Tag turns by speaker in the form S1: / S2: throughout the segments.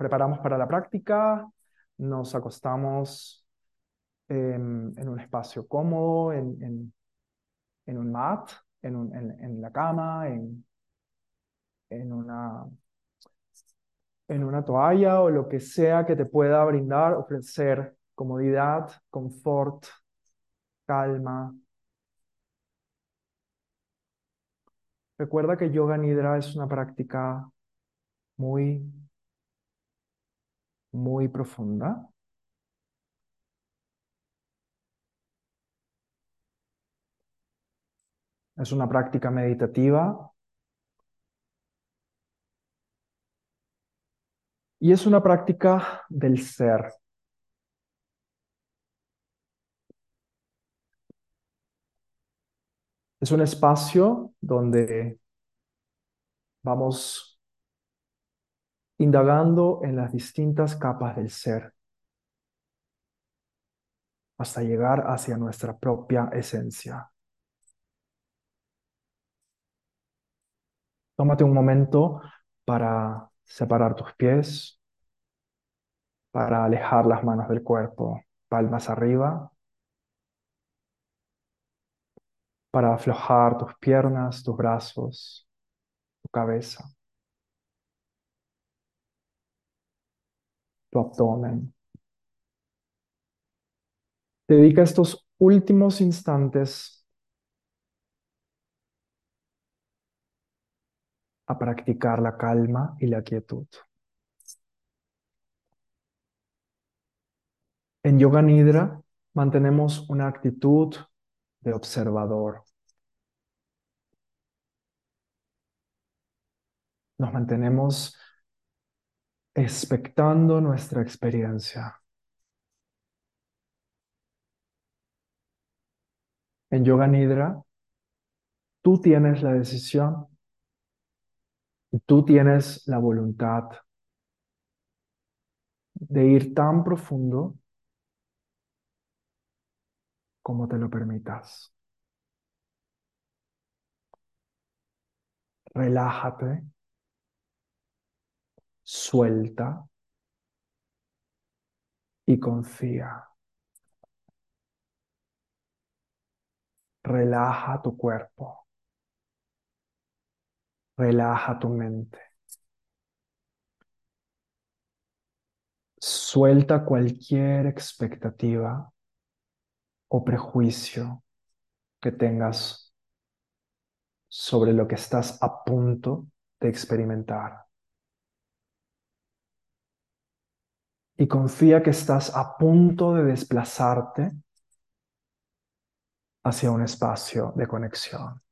S1: preparamos para la práctica, nos acostamos en un espacio cómodo, en un mat, en la cama, en una, en una toalla o lo que sea que te pueda brindar, ofrecer comodidad, confort, calma. Recuerda que Yoga Nidra es una práctica muy, muy profunda. Es una práctica meditativa y es una práctica del ser. Es un espacio donde vamos indagando en las distintas capas del ser hasta llegar hacia nuestra propia esencia. Tómate un momento para separar tus pies, para alejar las manos del cuerpo, palmas arriba, para aflojar tus piernas, tus brazos, tu cabeza, tu abdomen. Dedica estos últimos instantes a practicar la calma y la quietud. En Yoga Nidra mantenemos una actitud de observador. Nos mantenemos expectando nuestra experiencia. En Yoga Nidra, tú tienes la decisión y tú tienes la voluntad de ir tan profundo como te lo permitas. Relájate, suelta y confía. Relaja tu cuerpo, relaja tu mente. Suelta cualquier expectativa o prejuicio que tengas sobre lo que estás a punto de experimentar. Y confía que estás a punto de desplazarte hacia un espacio de conexión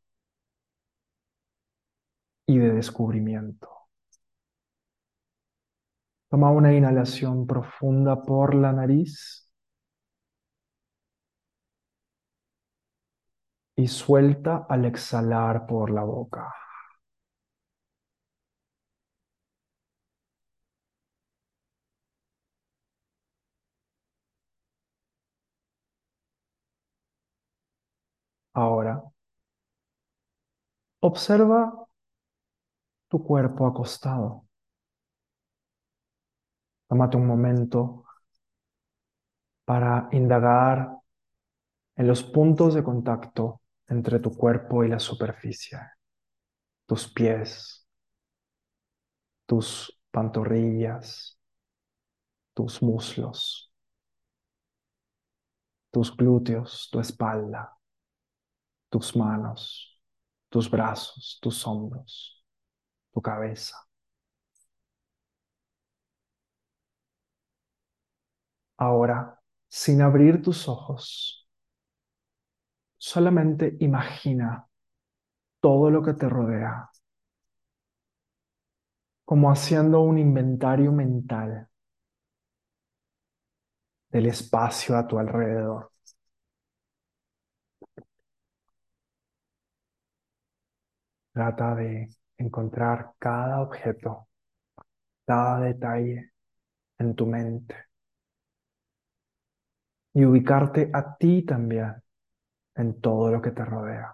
S1: y de descubrimiento. Toma una inhalación profunda por la nariz y suelta al exhalar por la boca. Ahora, observa tu cuerpo acostado. Tómate un momento para indagar en los puntos de contacto entre tu cuerpo y la superficie, tus pies, tus pantorrillas, tus muslos, tus glúteos, tu espalda, tus manos, tus brazos, tus hombros, tu cabeza. Ahora, sin abrir tus ojos, solamente imagina todo lo que te rodea, como haciendo un inventario mental del espacio a tu alrededor. Trata de encontrar cada objeto, cada detalle en tu mente y ubicarte a ti también en todo lo que te rodea.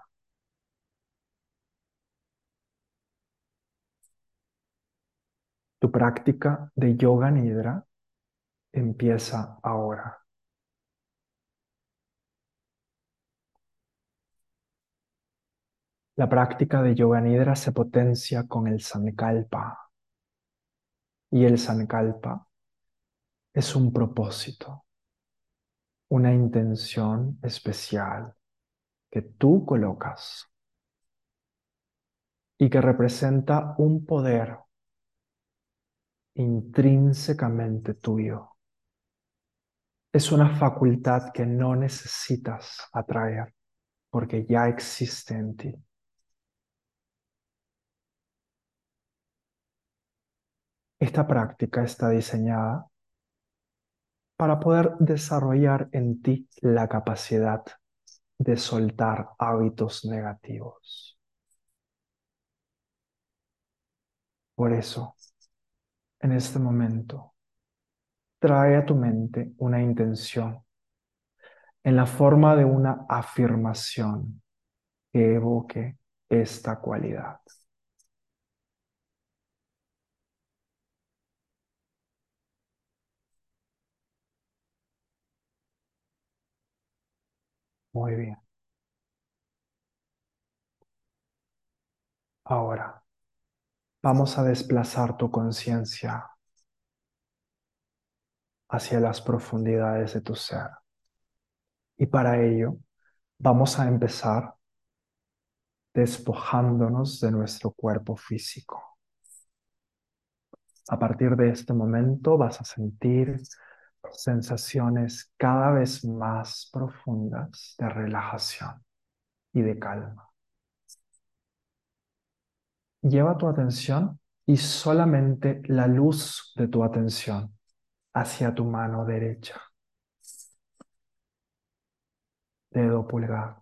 S1: Tu práctica de yoga nidra empieza ahora. La práctica de yoga nidra se potencia con el sankalpa y el sankalpa es un propósito, una intención especial que tú colocas y que representa un poder intrínsecamente tuyo. Es una facultad que no necesitas atraer porque ya existe en ti. Esta práctica está diseñada para poder desarrollar en ti la capacidad de soltar hábitos negativos. Por eso, en este momento, trae a tu mente una intención en la forma de una afirmación que evoque esta cualidad. Muy bien. Ahora, vamos a desplazar tu conciencia hacia las profundidades de tu ser. Y para ello, vamos a empezar despojándonos de nuestro cuerpo físico. A partir de este momento vas a sentir sensaciones cada vez más profundas de relajación y de calma. Lleva tu atención y solamente la luz de tu atención hacia tu mano derecha. Dedo pulgar,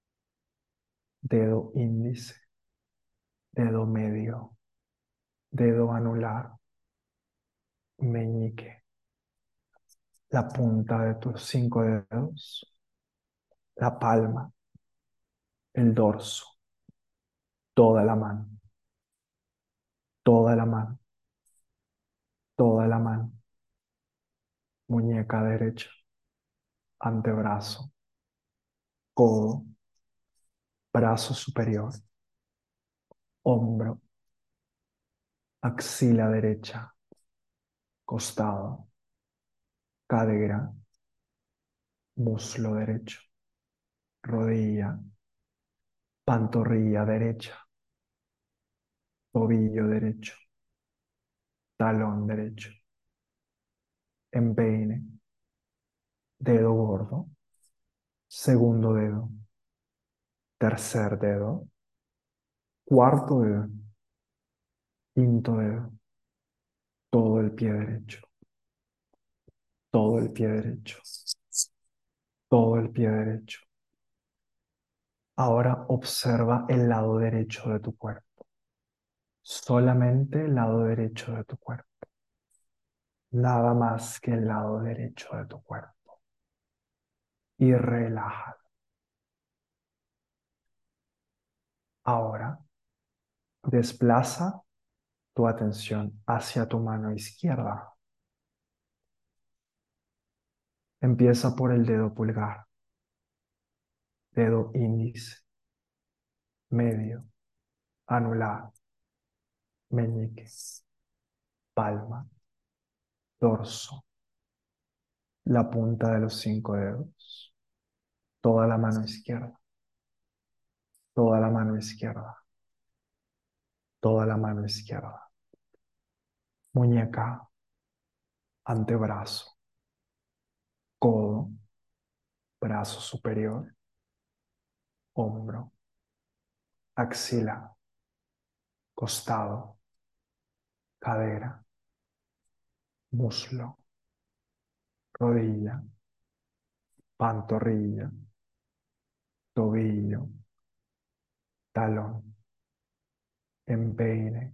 S1: dedo índice, dedo medio, dedo anular, meñique, la punta de tus 5 dedos, la palma, el dorso, toda la mano, toda la mano, toda la mano, muñeca derecha, antebrazo, codo, brazo superior, hombro, axila derecha, costado, cadera, muslo derecho, rodilla, pantorrilla derecha, tobillo derecho, talón derecho, empeine, dedo gordo, segundo dedo, tercer dedo, cuarto dedo, quinto dedo, todo el pie derecho, todo el pie derecho, todo el pie derecho. Ahora observa el lado derecho de tu cuerpo, solamente el lado derecho de tu cuerpo, nada más que el lado derecho de tu cuerpo. Y relájalo. Ahora desplaza tu atención hacia tu mano izquierda. Empieza por el dedo pulgar, dedo índice, medio, anular, meñique, palma, dorso, la punta de los 5 dedos, toda la mano izquierda, toda la mano izquierda, toda la mano izquierda, muñeca, antebrazo, codo, brazo superior, hombro, axila, costado, cadera, muslo, rodilla, pantorrilla, tobillo, talón, empeine,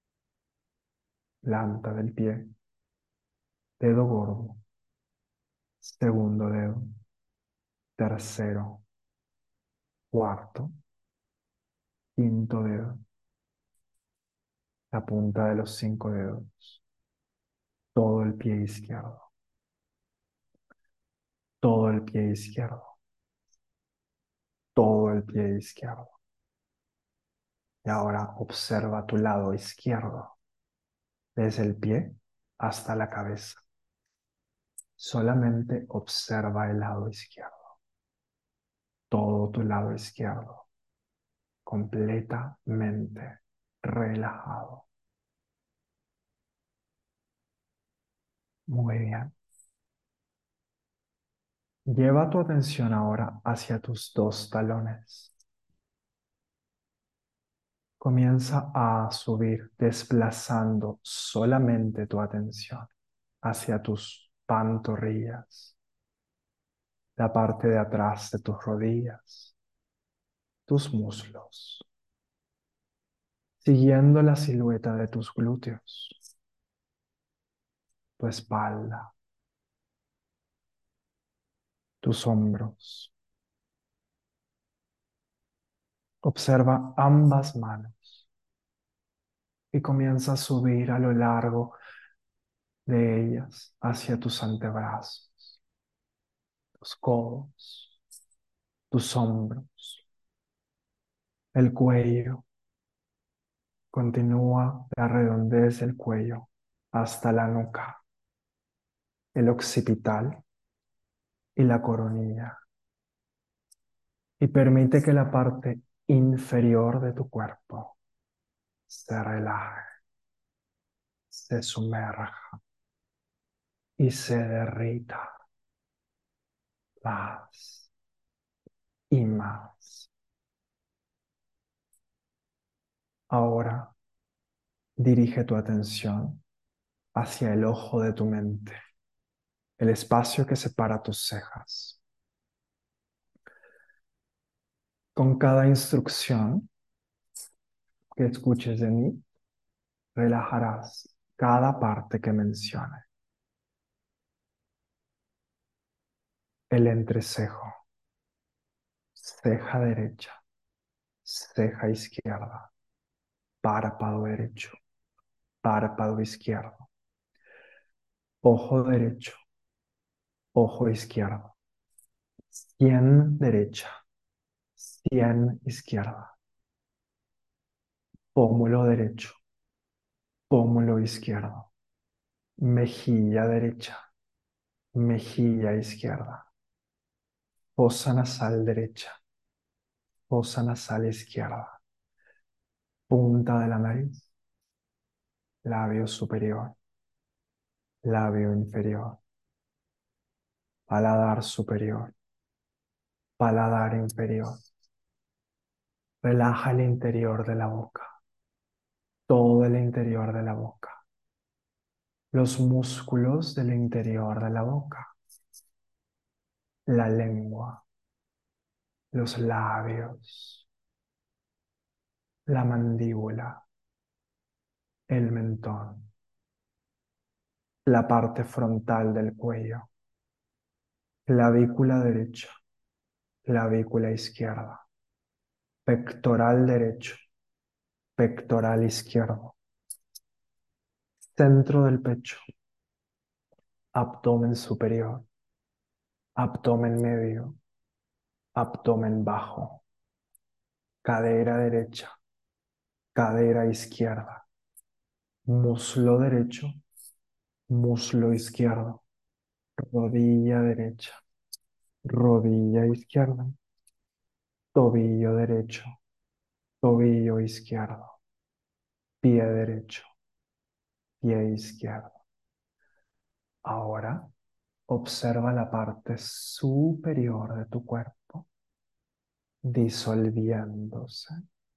S1: planta del pie, dedo gordo, segundo dedo, tercero, cuarto, quinto dedo, la punta de los 5 dedos, todo el pie izquierdo, todo el pie izquierdo, todo el pie izquierdo. Y ahora observa tu lado izquierdo, desde el pie hasta la cabeza. Solamente observa el lado izquierdo, todo tu lado izquierdo, completamente relajado. Muy bien. Lleva tu atención ahora hacia tus dos talones. Comienza a subir desplazando solamente tu atención hacia tus pantorrillas, la parte de atrás de tus rodillas, tus muslos, siguiendo la silueta de tus glúteos, tu espalda, tus hombros. Observa ambas manos y comienza a subir a lo largo de ellas hacia tus antebrazos, tus codos, tus hombros, el cuello. Continúa la redondez del cuello hasta la nuca, el occipital y la coronilla. Y permite que la parte inferior de tu cuerpo se relaje, se sumerja y se derrita más y más. Ahora dirige tu atención hacia el ojo de tu mente, el espacio que separa tus cejas. Con cada instrucción que escuches de mí, relajarás cada parte que mencione. El entrecejo, ceja derecha, ceja izquierda, párpado derecho, párpado izquierdo, ojo derecho, ojo izquierdo, sien derecha, sien izquierda, pómulo derecho, pómulo izquierdo, mejilla derecha, mejilla izquierda, fosa nasal derecha, fosa nasal izquierda, punta de la nariz, labio superior, labio inferior, paladar superior, paladar inferior. Relaja el interior de la boca, todo el interior de la boca, los músculos del interior de la boca, la lengua, los labios, la mandíbula, el mentón, la parte frontal del cuello, clavícula derecha, clavícula izquierda, pectoral derecho, pectoral izquierdo, centro del pecho, abdomen superior, abdomen medio, abdomen bajo, cadera derecha, cadera izquierda, muslo derecho, muslo izquierdo, rodilla derecha, rodilla izquierda, tobillo derecho, tobillo izquierdo, pie derecho, pie izquierdo. Ahora observa la parte superior de tu cuerpo disolviéndose,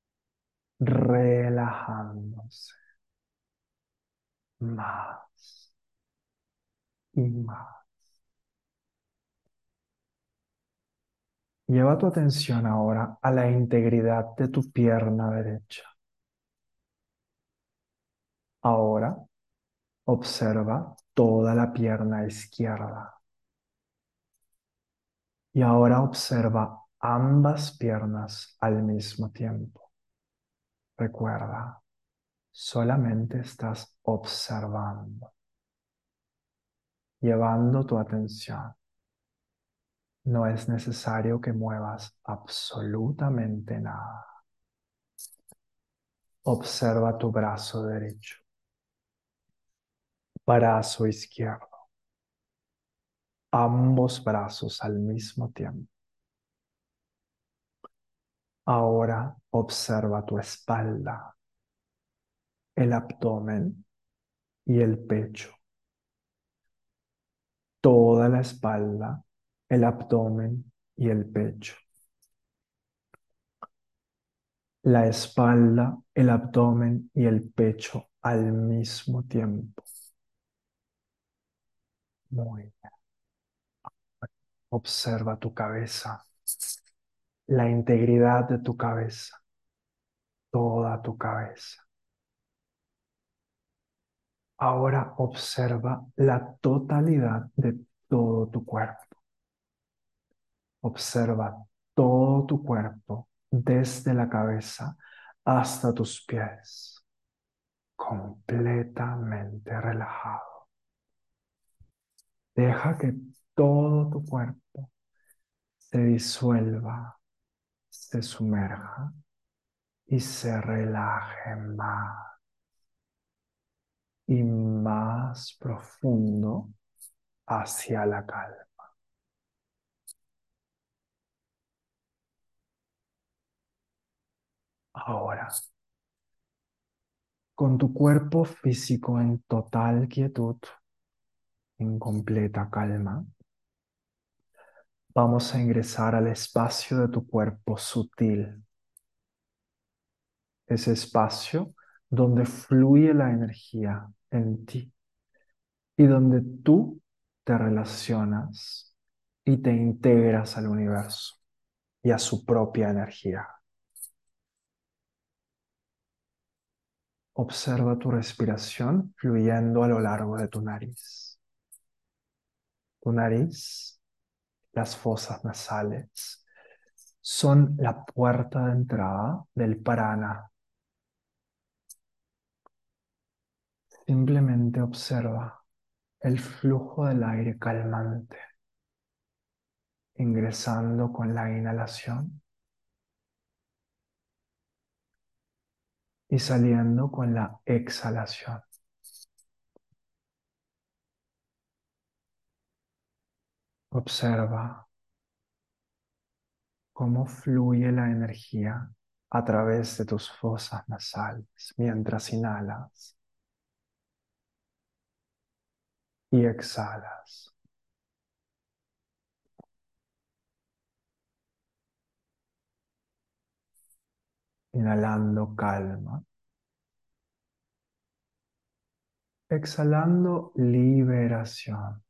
S1: relajándose más y más. Lleva tu atención ahora a la integridad de tu pierna derecha. Ahora observa toda la pierna izquierda. Y ahora observa ambas piernas al mismo tiempo. Recuerda, Solamente estás observando, llevando tu atención. No es necesario que muevas absolutamente nada. Observa tu brazo derecho, brazo izquierdo, ambos brazos al mismo tiempo. Ahora observa tu espalda, el abdomen y el pecho. Toda la espalda, el abdomen y el pecho. La espalda, el abdomen y el pecho al mismo tiempo. Muy bien. Observa tu cabeza, la integridad de tu cabeza, toda tu cabeza. Ahora observa la totalidad de todo tu cuerpo. Observa todo tu cuerpo desde la cabeza hasta tus pies, completamente relajado. Deja que todo tu cuerpo se disuelva, se sumerja y se relaje más y más profundo hacia la calma. Ahora, con tu cuerpo físico en total quietud, en completa calma, vamos a ingresar al espacio de tu cuerpo sutil, ese espacio donde fluye la energía en ti y donde tú te relacionas y te integras al universo y a su propia energía. Observa tu respiración fluyendo a lo largo de tu nariz. Tu nariz, las fosas nasales, son la puerta de entrada del prana. Simplemente observa el flujo del aire calmante, ingresando con la inhalación y saliendo con la exhalación. Observa cómo fluye la energía a través de tus fosas nasales mientras inhalas y exhalas. Inhalando calma, exhalando liberación.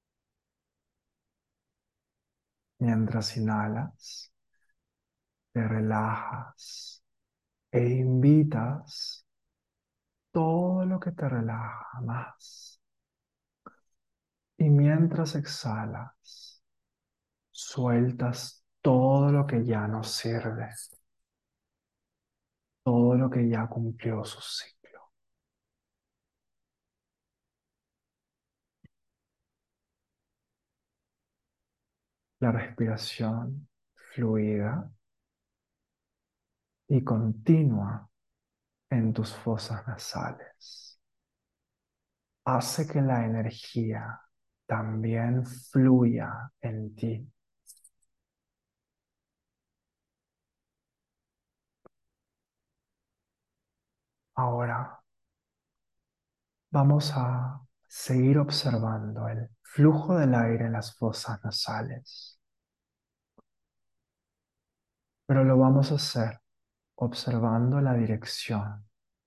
S1: Mientras inhalas, te relajas e invitas todo lo que te relaja más. Y mientras exhalas, sueltas todo lo que ya no sirve, todo lo que ya cumplió su ciclo. La respiración fluida y continua en tus fosas nasales hace que la energía también fluya en ti. Ahora vamos a seguir observando el flujo del aire en las fosas nasales, pero lo vamos a hacer observando la dirección,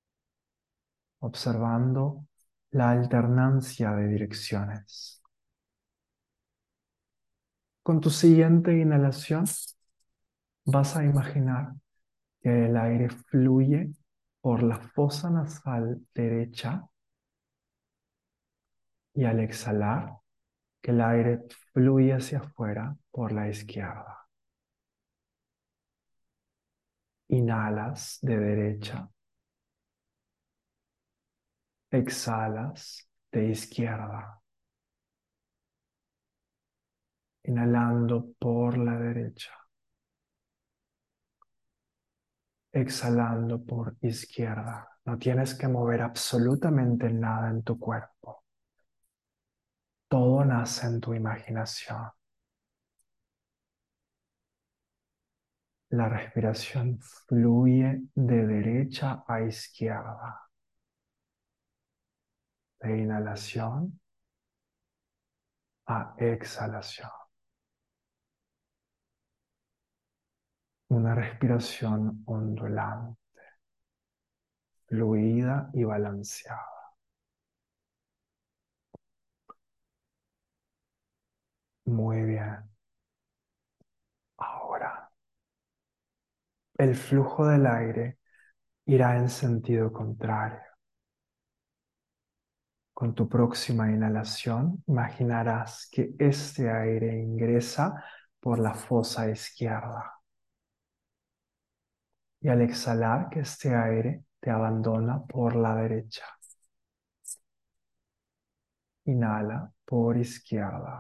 S1: observando la alternancia de direcciones. Con tu siguiente inhalación vas a imaginar que el aire fluye por la fosa nasal derecha y al exhalar que el aire fluye hacia afuera por la izquierda. Inhalas de derecha Exhalas de izquierda, inhalando por la derecha, exhalando por izquierda. No tienes que mover absolutamente nada en tu cuerpo. Todo nace en tu imaginación. La respiración fluye de derecha a izquierda, de inhalación a exhalación. Una respiración ondulante, fluida y balanceada. Muy bien. Ahora, el flujo del aire irá en sentido contrario. Con tu próxima inhalación, imaginarás que este aire ingresa por la fosa izquierda y al exhalar que este aire te abandona por la derecha. Inhala por izquierda,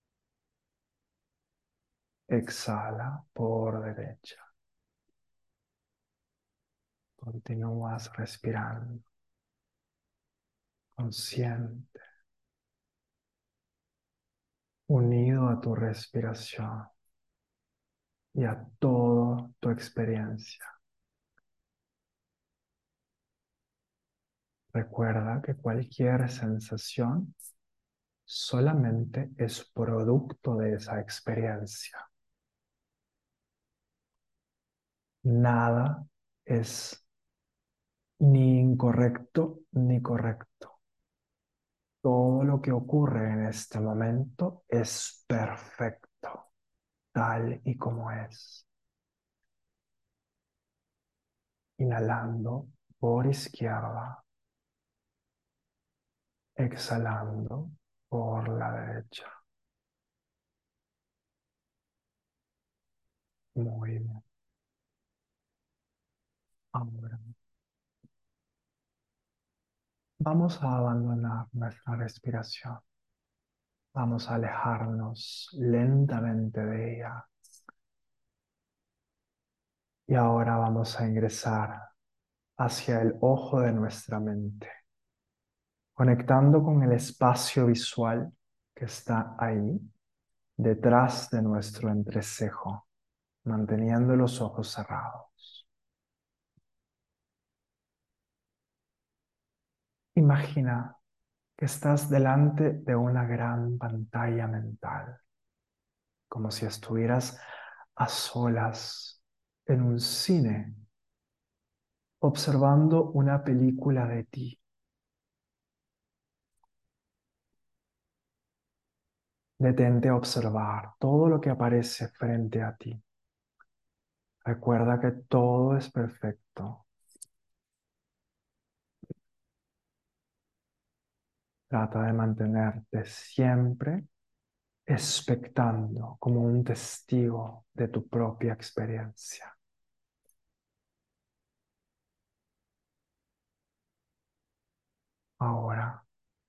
S1: exhala por derecha. Continúas respirando, consciente, unido a tu respiración y a toda tu experiencia. Recuerda que cualquier sensación solamente es producto de esa experiencia. Nada es ni incorrecto ni correcto. Todo lo que ocurre en este momento es perfecto, tal y como es. Inhalando por izquierda, exhalando por la derecha. Muy bien. Ahora vamos a abandonar nuestra respiración. Vamos a alejarnos lentamente de ella. Y ahora vamos a ingresar hacia el ojo de nuestra mente, conectando con el espacio visual que está ahí, detrás de nuestro entrecejo, manteniendo los ojos cerrados. Imagina que estás delante de una gran pantalla mental, como si estuvieras a solas en un cine, observando una película de ti. Detente a observar todo lo que aparece frente a ti. Recuerda que todo es perfecto. Trata de mantenerte siempre expectando como un testigo de tu propia experiencia. Ahora,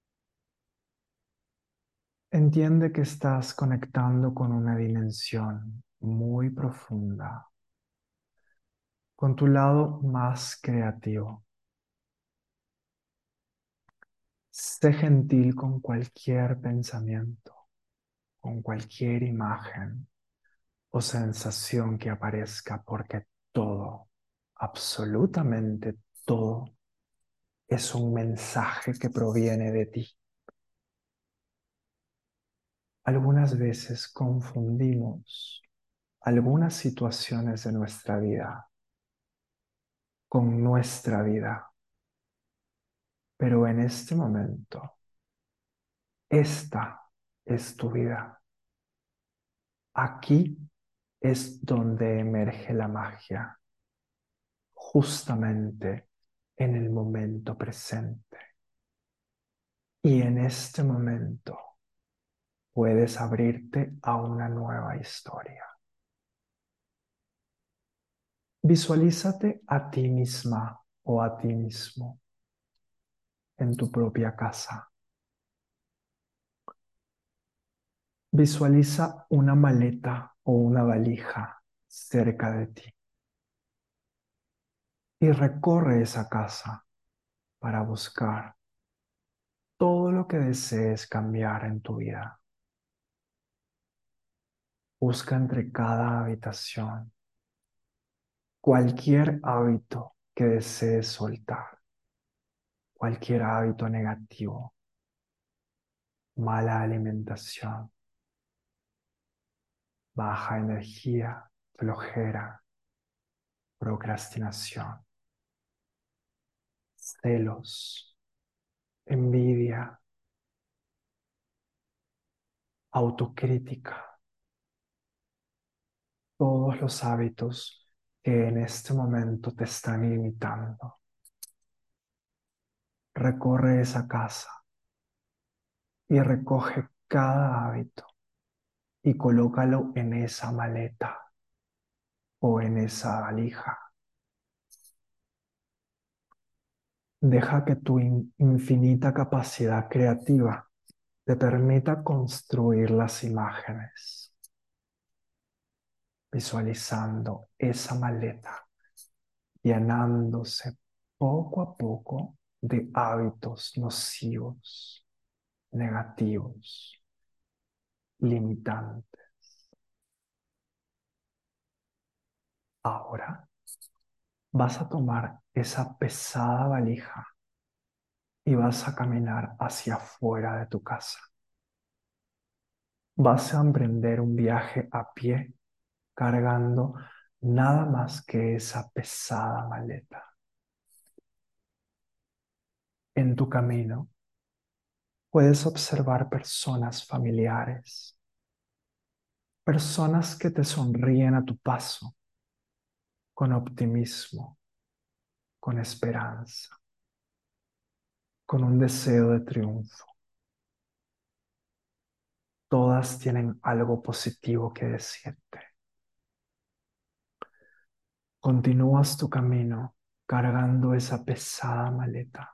S1: entiende que estás conectando con una dimensión muy profunda, con tu lado más creativo. Sé gentil con cualquier pensamiento, con cualquier imagen o sensación que aparezca, porque todo, absolutamente todo, es un mensaje que proviene de ti. Algunas veces confundimos algunas situaciones de nuestra vida con nuestra vida, pero en este momento, esta es tu vida. Aquí es donde emerge la magia, justamente en el momento presente. Y en este momento puedes abrirte a una nueva historia. Visualízate a ti misma o a ti mismo en tu propia casa. Visualiza una maleta o una valija cerca de ti y recorre esa casa para buscar todo lo que desees cambiar en tu vida. Busca entre cada habitación cualquier hábito que desees soltar, cualquier hábito negativo, mala alimentación, baja energía, flojera, procrastinación, celos, envidia, autocrítica, todos los hábitos que en este momento te están limitando. Recorre esa casa y recoge cada hábito y colócalo en esa maleta o en esa valija. Deja que tu infinita capacidad creativa te permita construir las imágenes, visualizando esa maleta llenándose poco a poco de hábitos nocivos, negativos, limitantes. Ahora vas a tomar esa pesada valija y vas a caminar hacia afuera de tu casa. Vas a emprender un viaje a pie cargando nada más que esa pesada maleta. En tu camino puedes observar personas familiares, personas que te sonríen a tu paso, con optimismo, con esperanza, con un deseo de triunfo. Todas tienen algo positivo que decirte. Continúas tu camino cargando esa pesada maleta.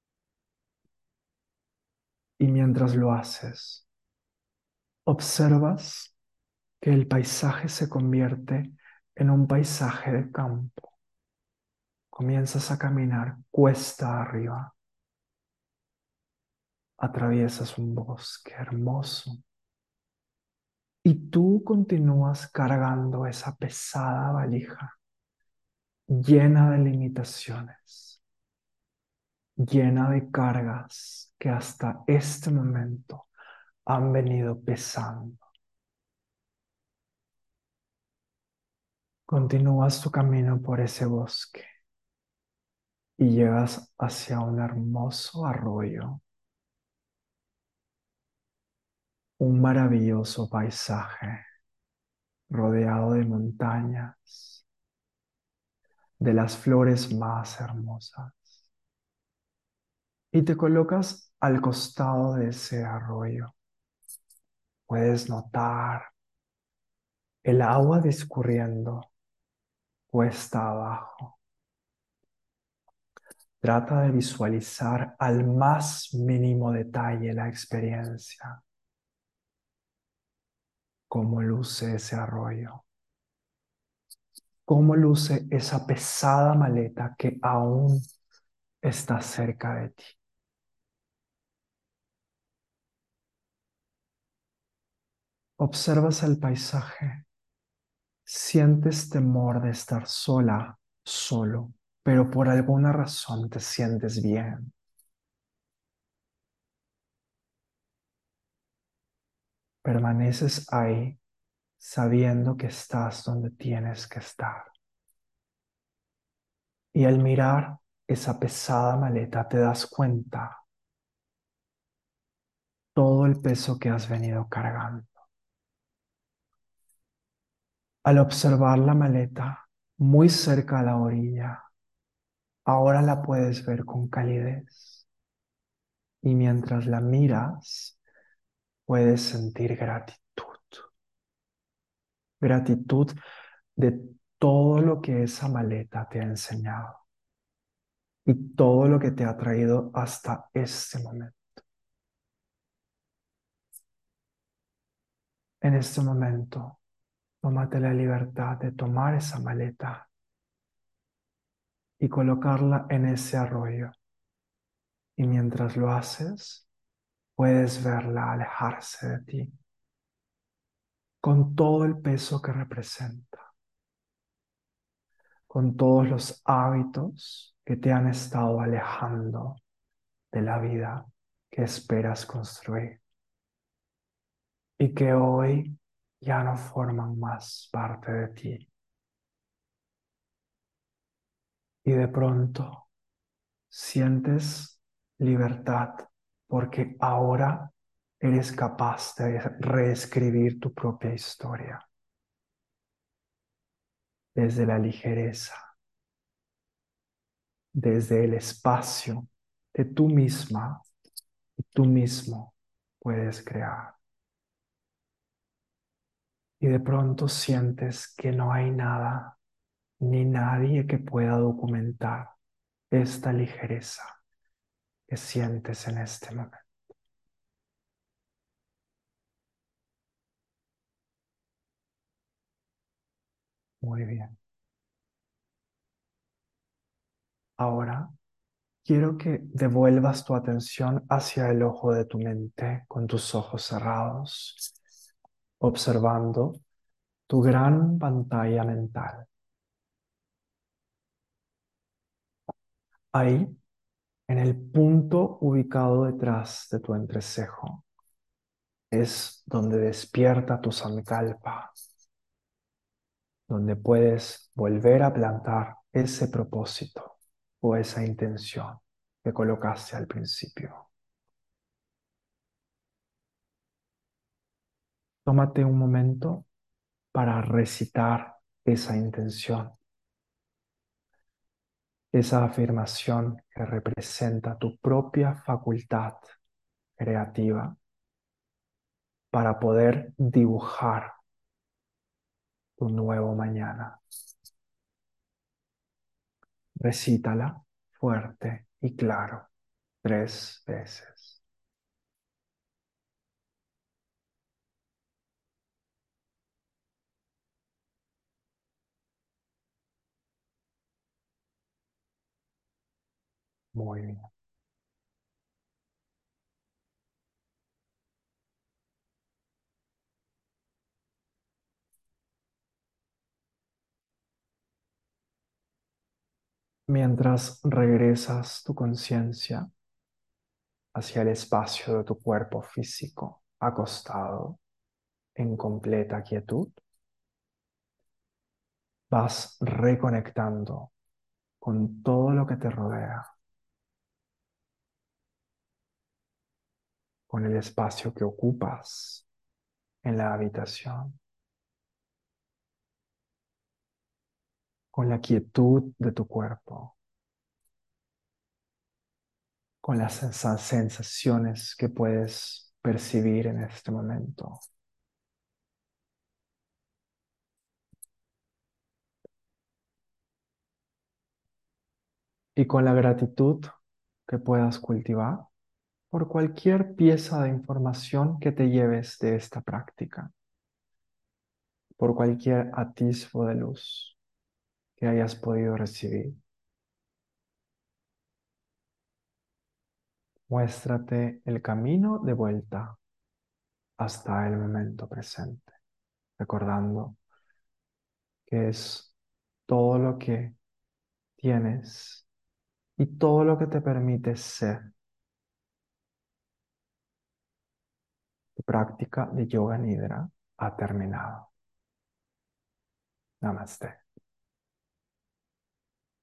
S1: Y mientras lo haces, observas que el paisaje se convierte en un paisaje de campo. Comienzas a caminar cuesta arriba. Atraviesas un bosque hermoso y tú continúas cargando esa pesada valija llena de limitaciones, llena de cargas que hasta este momento han venido pesando. Continúas tu camino por ese bosque y llegas hacia un hermoso arroyo, un maravilloso paisaje rodeado de montañas, de las flores más hermosas. Y te colocas al costado de ese arroyo. Puedes notar el agua discurriendo cuesta abajo. Trata de visualizar al más mínimo detalle la experiencia, cómo luce ese arroyo, cómo luce esa pesada maleta que aún está cerca de ti. Observas el paisaje, sientes temor de estar sola, solo, pero por alguna razón te sientes bien. Permaneces ahí sabiendo que estás donde tienes que estar. Y al mirar esa pesada maleta te das cuenta todo el peso que has venido cargando. Al observar la maleta muy cerca a la orilla, ahora la puedes ver con calidez. Y mientras la miras, puedes sentir gratitud. Gratitud de todo lo que esa maleta te ha enseñado. y todo lo que te ha traído hasta este momento. En este momento, tómate la libertad de tomar esa maleta y colocarla en ese arroyo. Y mientras lo haces, puedes verla alejarse de ti con todo el peso que representa, con todos los hábitos que te han estado alejando de la vida que esperas construir y que hoy ya no forman más parte de ti. Y de pronto sientes libertad porque ahora eres capaz de reescribir tu propia historia desde la ligereza, desde el espacio que tú misma y tú mismo puedes crear. Y de pronto sientes que no hay nada ni nadie que pueda documentar esta ligereza que sientes en este momento. Muy bien. Ahora quiero que devuelvas tu atención hacia el ojo de tu mente con tus ojos cerrados, observando tu gran pantalla mental. Ahí, en el punto ubicado detrás de tu entrecejo, es donde despierta tu sankalpa, donde puedes volver a plantar ese propósito o esa intención que colocaste al principio. Tómate un momento para recitar esa intención, esa afirmación que representa tu propia facultad creativa para poder dibujar tu nuevo mañana. Recítala fuerte y claro 3 veces. Muy bien. Mientras regresas tu conciencia hacia el espacio de tu cuerpo físico, acostado en completa quietud, vas reconectando con todo lo que te rodea, con el espacio que ocupas en la habitación, con la quietud de tu cuerpo, con las sensaciones que puedes percibir en este momento. Y con la gratitud que puedas cultivar por cualquier pieza de información que te lleves de esta práctica, por cualquier atisbo de luz que hayas podido recibir. Muéstrate el camino de vuelta hasta el momento presente, recordando que es todo lo que tienes y todo lo que te permite ser. Tu práctica de yoga nidra ha terminado. Namaste.